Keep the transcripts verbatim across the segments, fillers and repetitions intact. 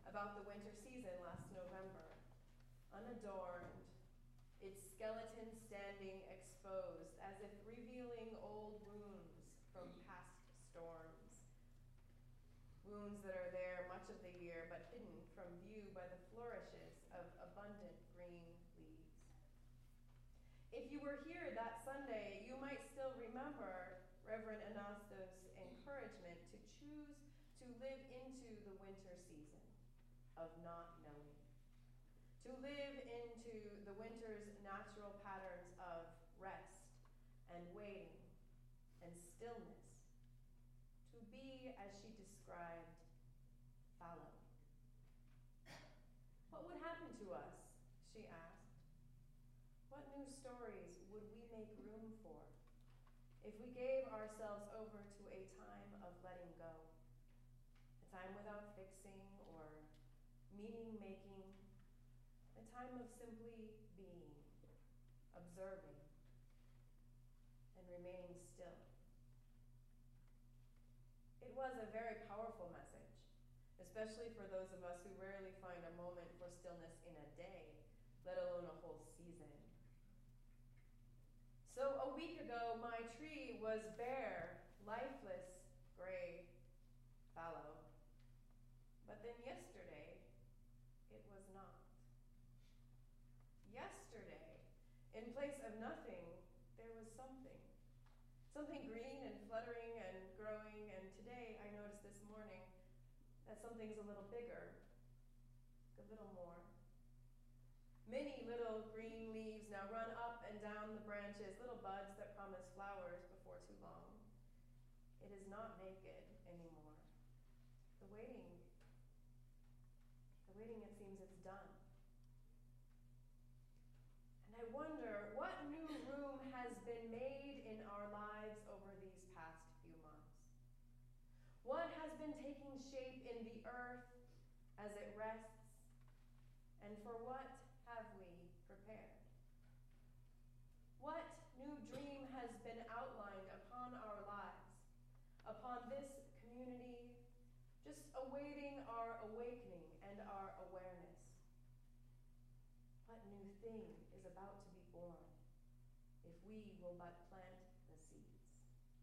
about the winter season last November, unadorned, its skeleton standing exposed as if revealing old wounds from past storms. Wounds that are there much of the year but hidden from view by the flourishes of abundant green leaves. If you were here that Sunday, you might still remember Reverend Anastos' encouragement to choose to live into the winter season of not knowing, to live into the winter's natural patterns of rest and waiting and stillness, to be, as she described, fallow. What would happen to us, she asked. What new stories would we make room for if we gave ourselves over to a time of letting go, a time without fixing or meaning-making, a time of simply being, observing, and remaining still? It was a very powerful message, especially for those of us who rarely find a moment for stillness in a day, let alone a whole season. So a week ago, my tree was bare, lifeless, gray, fallow. But then yesterday, it was not. Yesterday, in place of nothing, there was something. Something green and fluttering and growing, and today I noticed this morning that something's a little bigger, a little more. Many little green leaves now run up and down the branches, little buds that promise flowers before too long. It is not naked anymore. The waiting, the waiting, it seems it's done. And I wonder what new room has been made in our lives over these past few months. What has been taking shape in the earth as it rests, and for what have we prepared? What new dream has been outlined upon our lives, upon this community, just awaiting our awakening and our awareness? What new thing is about to be born if we will but plant the seeds?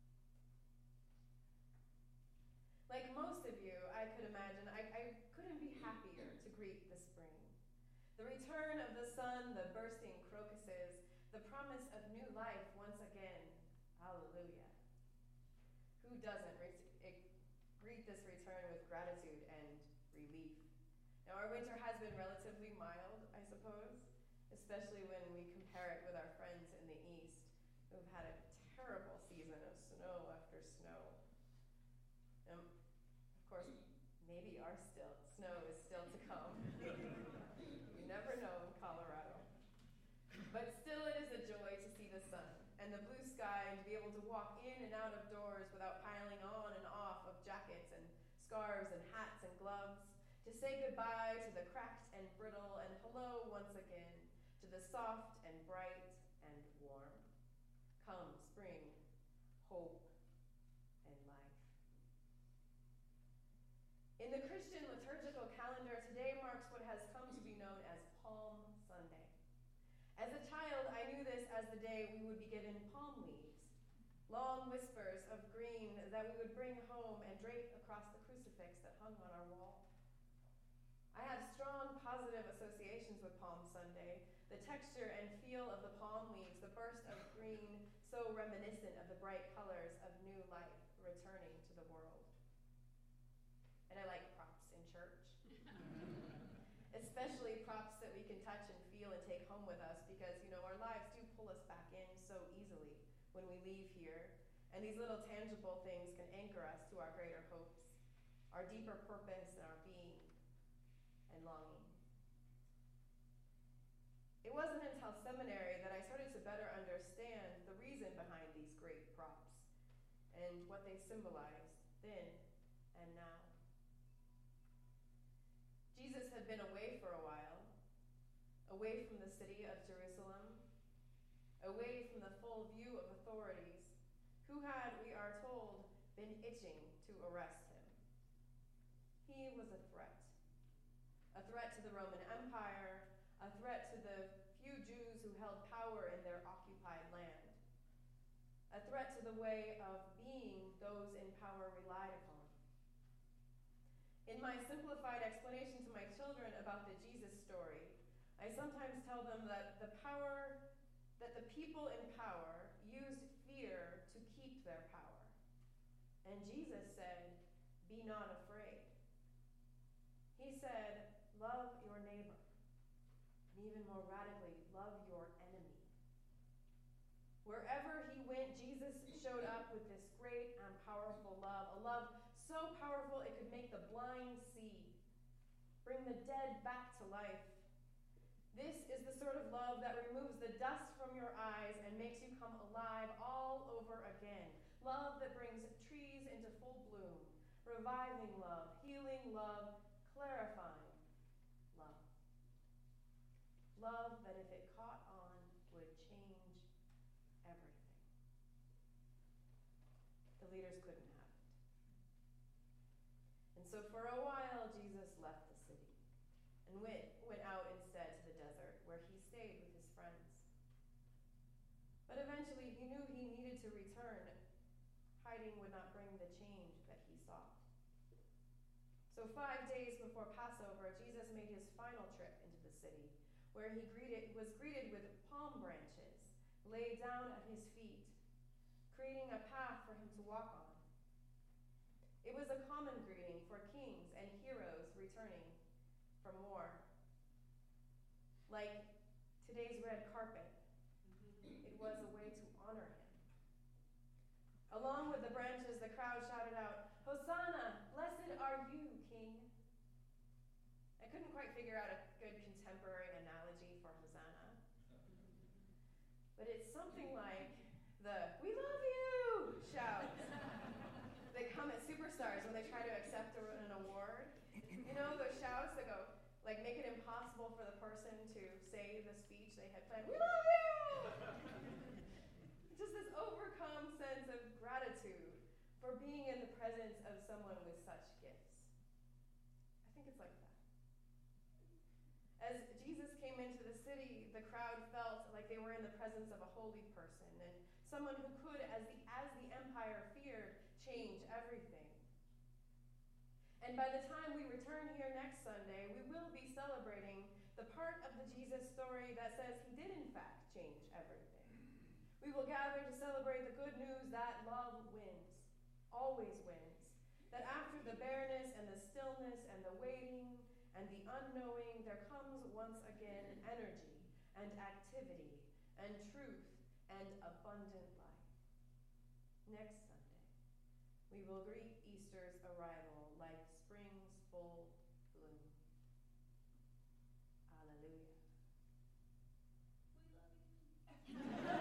Like most of you, I could imagine, I, I couldn't be happier to greet the spring. The return of the sun, the bursting crocuses, the promise of new life once again. Hallelujah. Who doesn't re- greet this return with gratitude and relief? Now, our winter has been relatively mild, I suppose, especially when we compare it with our friends in the east who've had a terrible season of snow after snow. Um, of course, maybe our still, snow is still to come. You never know in Colorado. But still it is a joy to see the sun and the blue sky and to be able to walk in and out of doors without piling on and off of jackets and scarves and hats and gloves, to say goodbye to the cracked and brittle and hello once again to the soft and bright and warm. Come, spring, hope, and life. In the Christian liturgical calendar, today marks what has come to be known as Palm Sunday. As a child, I knew this as the day we would be given palm leaves, long whispers of green that we would bring home and drape across the crucifix that hung on our wall. I have strong positive associations with Palm Sunday, the texture and feel of the palm leaves, the burst of green, so reminiscent of the bright colors of new life returning to the world. And I like props in church, especially props that we can touch and feel and take home with us because, you know, our lives do pull us back in so easily when we leave here. And these little tangible things can anchor us to our greater hopes, our deeper purpose and our being and longing. It wasn't until seminary that I started to better understand the reason behind these great props and what they symbolize then and now. Jesus had been away for a while, away from the city of Jerusalem, away from the full view of authorities, who had, we are told, been itching to arrest him. He was a threat, threat to the Roman Empire, a threat to the few Jews who held power in their occupied land, a threat to the way of being those in power relied upon. In my simplified explanation to my children about the Jesus story, I sometimes tell them that the power, that the people in power used fear to keep their power. And Jesus said, "Be not afraid." He said, "Love your neighbor." And even more radically, love your enemy. Wherever he went, Jesus showed up with this great and powerful love, a love so powerful it could make the blind see, bring the dead back to life. This is the sort of love that removes the dust from your eyes and makes you come alive all over again. Love that brings trees into full bloom, reviving love, healing love, clarifying love. Love that if it caught on would change everything. The leaders couldn't have it. And so for a while, Jesus left the city and went, went out instead to the desert, where he stayed with his friends. But eventually, he knew he needed to return. Hiding would not bring the change that he sought. So five days before Passover, Jesus made his final trip into the city, where he greeted, was greeted with palm branches laid down at his feet, creating a path for him to walk on. It was a common greeting for kings and heroes returning from war. Like today's red carpet, it was a way to honor him. Along with the branches, the crowd shouted out, "Hosanna, blessed are you, King." I couldn't quite figure out a good contemporary analogy for Hosanna. But it's something like the "We love you" shouts. They come at superstars when they try to accept an award. You know, those shouts that go, like, make it impossible for the person to say the speech they had planned. "We love you!" Just this overcome sense of gratitude for being in the presence of someone with such gifts. I think it's like that. As Jesus came into the city, the crowd felt like they were in the presence of a holy person and someone who could, as the, as the empire feared, change everything. And by the time we return here next Sunday, we will be celebrating the part of the Jesus story that says he did in fact change everything. We will gather to celebrate the good news that love wins, always wins. That after the bareness and the stillness and the waiting and the unknowing, there comes once again energy and activity and truth and abundant life. Next Sunday, we will greet Easter's arrival like spring's full bloom. Alleluia. We love you.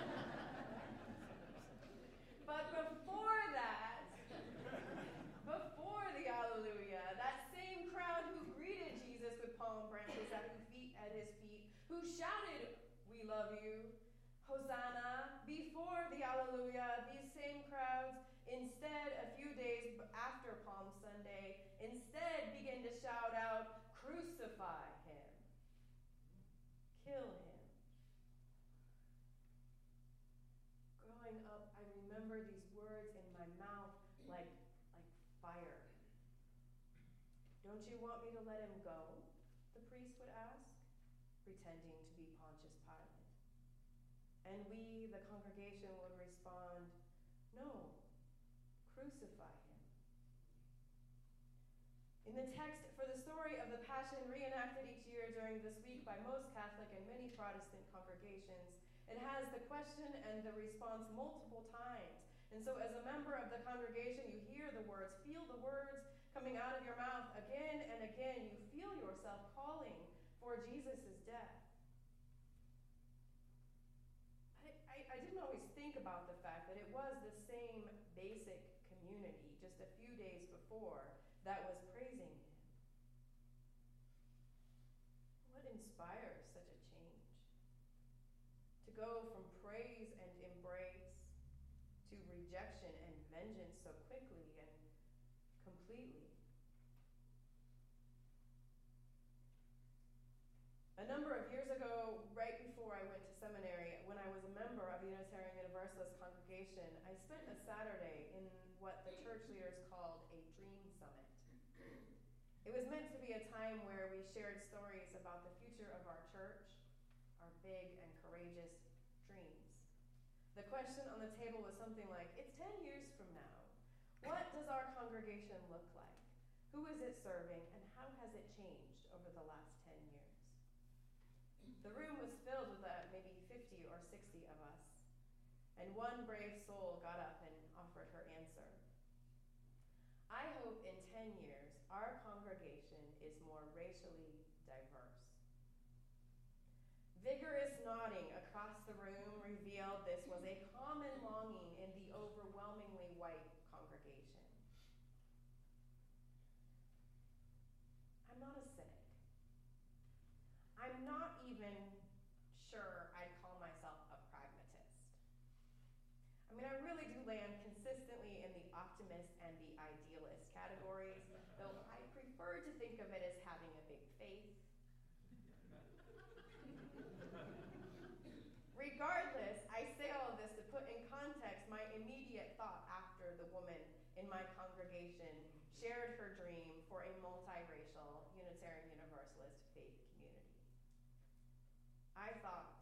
But before that, before the Alleluia, that same crowd who greeted Jesus with palm branches at his feet, at his feet, who shouted, "We love you," Hosanna, before the Alleluia, these same crowds, instead, a few days after Palm Sunday, instead begin to shout out, "Crucify him. Kill him." Growing up, I remember these words in my mouth like, like fire. "Don't you want me to let him go?" the priest would ask, pretending to be Pontius Pilate. And we, the congregation, would respond, "No, crucify him." In the text for the story of the Passion reenacted each year during this week by most Catholic and many Protestant congregations, it has the question and the response multiple times. And so as a member of the congregation, you hear the words, feel the words coming out of your mouth again and again. You feel yourself calling for Jesus' death. I, I, I didn't always think about the fact that it was the same basic community just a few days before that was praising him. What inspires such a change? To go from praise and embrace to rejection and vengeance so quickly and completely. congregation, I spent a Saturday in what the church leaders called a dream summit. It was meant to be a time where we shared stories about the future of our church, our big and courageous dreams. The question on the table was something like, it's ten years from now. What does our congregation look like? Who is it serving, and how has it changed over the last ten years? The room was filled with uh, maybe fifty or sixty of us, and one brave soul got up and offered her answer. I hope in ten years, our congregation is more racially diverse. Vigorous nodding across the room revealed this was a common longing in the overwhelmingly white congregation. I'm not a cynic. I'm not even sure I'd call myself a pragmatist. I mean, I really do land consistently in the optimist and the idealist categories, though I prefer to think of it as having a big faith. Regardless, I say all of this to put in context my immediate thought after the woman in my congregation shared her dream for a multiracial Unitarian Universalist faith community. I thought,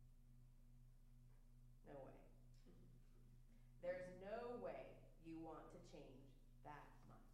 no way. There's no way you want to change that much.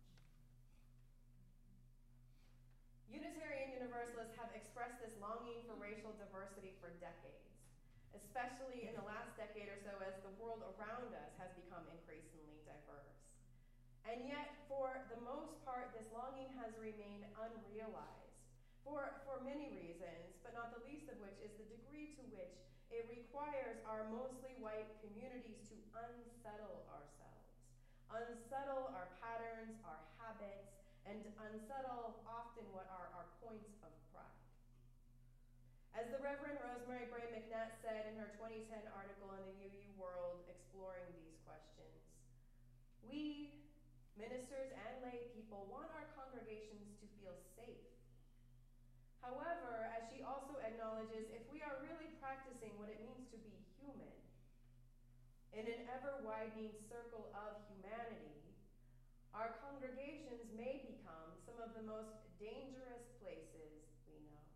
Unitarian Universalists have expressed this longing for racial diversity for decades, especially in the last decade or so as the world around us has become increasingly diverse. And yet, for the most part, this longing has remained unrealized for, for many reasons, but not the least of which is the degree to which it requires our mostly white communities to unsettle ourselves, unsettle our patterns, our habits, and unsettle often what are our points of pride. As the Reverend Rosemary Bray McNett said in her twenty ten article in the U U World exploring these questions, we, ministers and lay people, want our congregations to feel safe. However, as she also acknowledges, if we are really practicing what it means to be human in an ever-widening circle of humanity, our congregations may become some of the most dangerous places we know.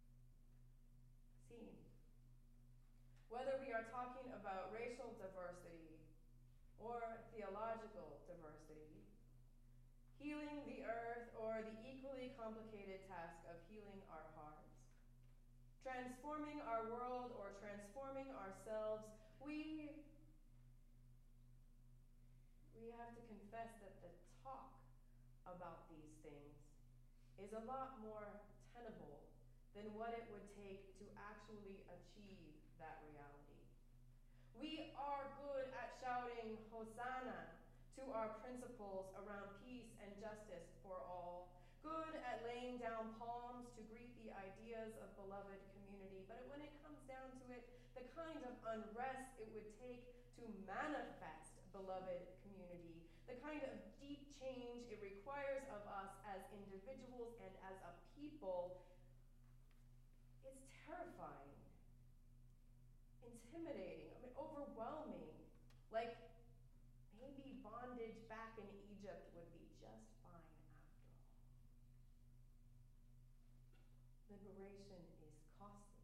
Seen. Whether we are talking about racial diversity or theological diversity, healing the earth, or the equally complicated task of healing our hearts, transforming our world or transforming ourselves, we, we have to confess that the talk about these things is a lot more tenable than what it would take to actually achieve that reality. We are good at shouting Hosanna to our principles around peace and justice for all, good at laying down palms to greet the ideas of beloved community, but when it comes down to it, the kind of unrest it would take to manifest beloved community, the kind of deep change it requires of us as individuals and as a people, it's terrifying, intimidating, I mean, overwhelming. Like, maybe bondage back in Egypt would be just fine after all. Liberation is costly.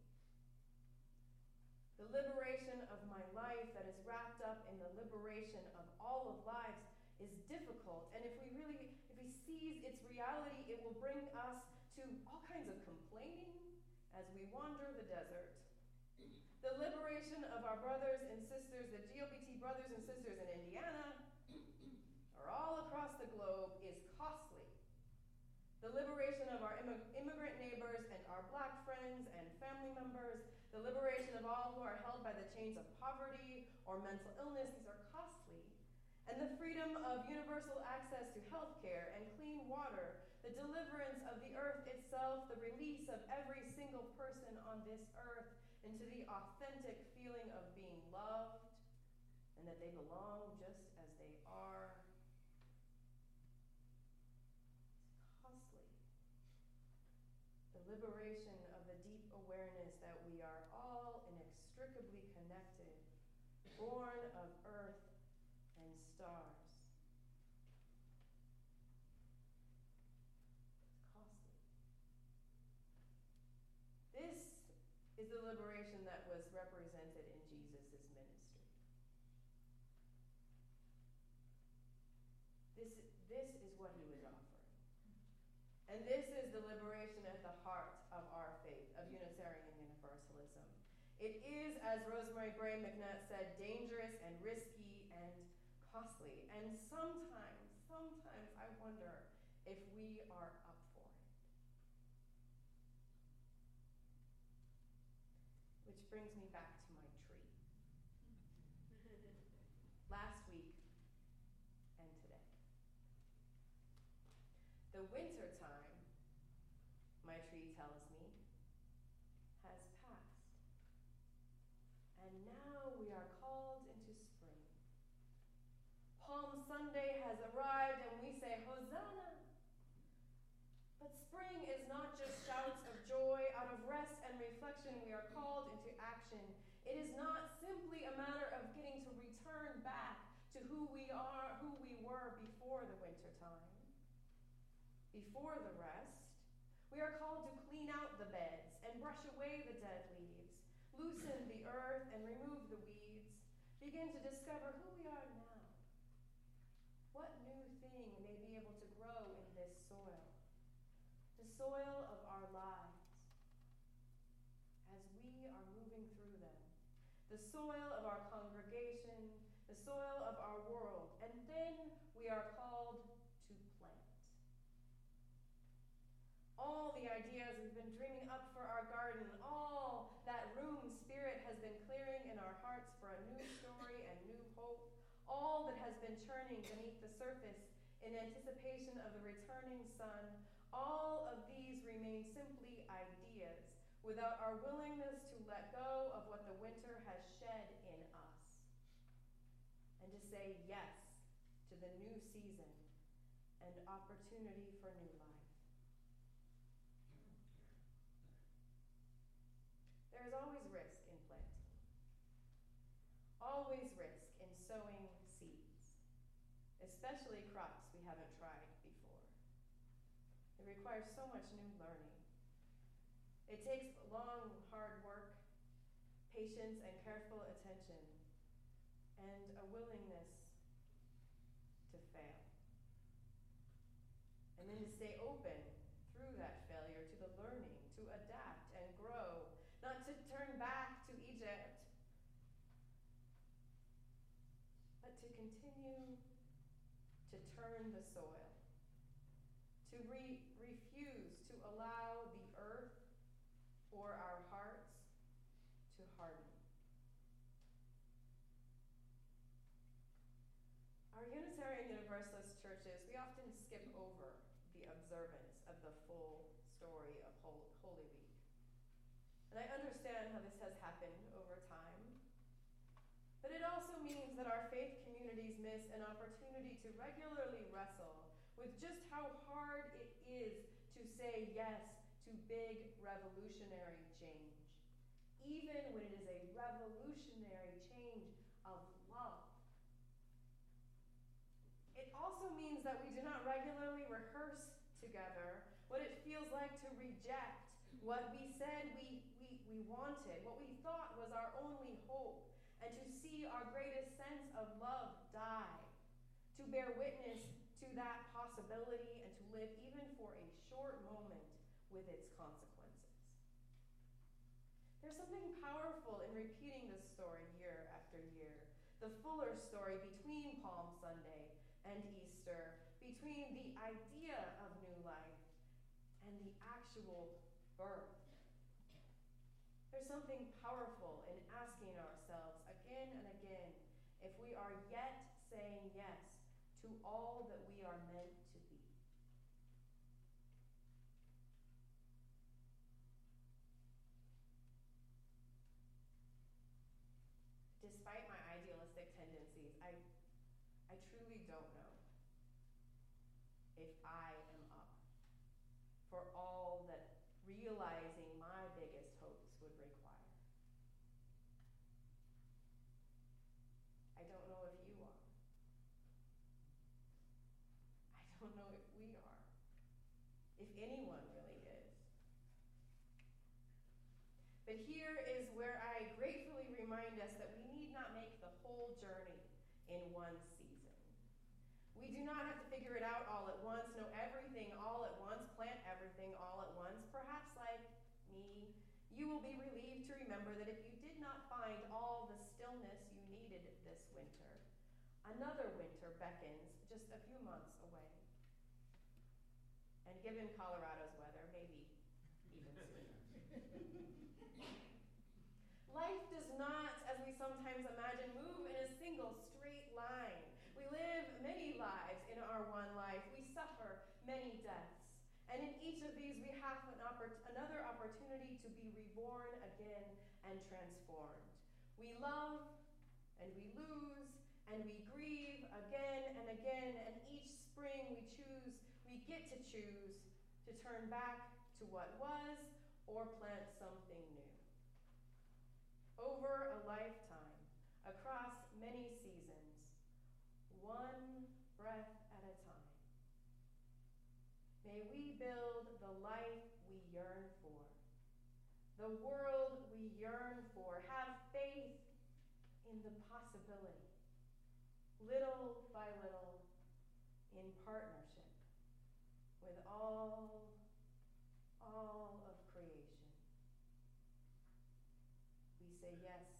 The liberation of my life that is wrapped up in the liberation of all of lives is difficult, and if we really, if we seize its reality, it will bring us to all kinds of complaining as we wander the desert. The liberation of our brothers and sisters, the G O P T brothers and sisters in Indiana, or all across the globe, is costly. The liberation of our immig- immigrant neighbors and our black friends and family members, the liberation of all who are held by the chains of poverty or mental illness, these are costly. And the freedom of universal access to health care and clean water, the deliverance of the earth itself, the release of every single person on this earth into the authentic feeling of being loved and that they belong just as they are. It's costly. The liberation of the deep awareness that we are all inextricably connected, born of earth liberation that was represented in Jesus' ministry. This, this is what he was offering. And this is the liberation at the heart of our faith, of Unitarian Universalism. It is, as Rosemary Gray McNutt said, dangerous and risky and costly. And sometimes, sometimes I wonder if we are up for it. Which brings me back to my tree. Last week and today. The winter time, my tree tells me, has passed. And now we are called into spring. Palm Sunday has arrived and we say, Hosanna! But spring is not just shouts of joy. Out of rest and reflection, we are called into action. It is not simply a matter of getting to return back to who we are, who we were before the winter time, before the rest. We are called to clean out the beds and brush away the dead leaves, loosen the earth and remove the weeds, begin to discover who we are now. What new thing may be able to grow in this soil? The soil of our lives, as we are moving through them. The soil of our congregation, the soil of our world. And then we are called to plant. All the ideas we've been dreaming up for our garden, all that room Spirit has been clearing in our hearts for a new story and new hope, all that has been churning beneath the surface in anticipation of the returning sun, all of these remain simply ideas without our willingness to let go of what the winter has shed in us and to say yes to the new season and opportunity for new life. There is always risk in planting, always risk in sowing seeds, especially crops we haven't tried before. It requires so much new learning. It takes long, hard work, patience, and careful attention, and a willingness to fail. And then to stay open through that failure to the learning, to adapt and grow, not to turn back to Egypt, but to continue to turn the soil, to re- refuse to allow the earth or our hearts to harden. Our Unitarian Universalist churches, we often skip over the observance of the full story of Holy Week. And I understand how this has happened over time. But it also means that our faith communities miss an opportunity to regularly wrestle with just how hard it is to say yes to big revolutionary change, even when it is a revolutionary change of love. It also means that we do not regularly rehearse together what it feels like to reject what we said we, we, we wanted, what we thought was our only hope, and to see our greatest sense of love die, to bear witness to that possibility and to live even for a short moment with its consequences. There's something powerful in repeating this story year after year, the fuller story between Palm Sunday and Easter, between the idea of new life and the actual birth. There's something powerful in asking ourselves again and again if we are yet saying yes to all that we are meant to be. Despite my idealistic tendencies, I, I truly don't know if I am up for all that realizing my biggest hopes would require. I don't know if you are. I don't know if we are. If anyone really is. But here is where I gratefully remind us that we need not make the whole journey in one season. We do not have to figure it out all at once, know everything all at once, plant everything all at once. Perhaps like me, you will be relieved to remember that if you did not find all the stillness you needed this winter, another winter beckons just a few months away. And given Colorado's weather, maybe even sooner. Life does not, as we sometimes imagine, move in a single straight line. We live many lives in our one life. We suffer many deaths. And in each of these, we have an oppor- another opportunity to be reborn again and transformed. We love, and we lose, and we grieve again and again, and each spring we choose, we get to choose to turn back to what was or plant something new. Over a lifetime, across many seasons, one breath at a time, may we build the life we yearn for, the world we yearn for, have faith in the possibility, little by little, in partnership with all, all of creation. We say yes